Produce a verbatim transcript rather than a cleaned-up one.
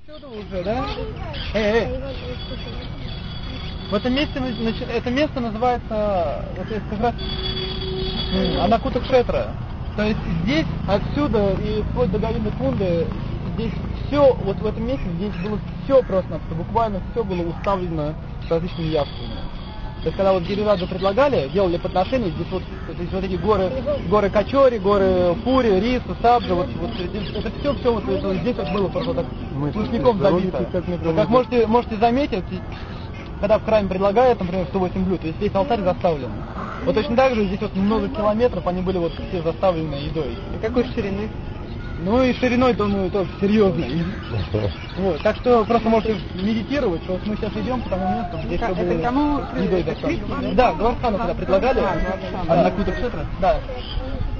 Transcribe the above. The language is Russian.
Отсюда уже, да? Эй, эй. В этом месте, это место называется, вот это как раз Анакута Кшетра. То есть здесь, отсюда и вплоть до Говинды Кунды, здесь все, вот в этом месте, здесь было все просто, буквально все было уставлено различными явствами. То есть, когда вот Гирираджу предлагали, делали подношения, здесь вот, то есть, вот эти горы, горы Качори, горы Пури, Риса, Сабджа, вот, вот это все, все вот, это, здесь вот было просто так сплошняком забито. Как, как можете, можете заметить, когда в храме предлагают, например, сто восемь блюд, то есть весь алтарь заставлен. Вот точно так же здесь вот много километров, они были вот все заставлены едой. И какой ширины? Ну и шириной, думаю, тоже серьезной. Вот, так что просто можете медитировать, что мы сейчас идем к тому месту, где все было едой заставлено. Да, Гвардхану когда предлагали, а, Анакута Кшетра, да.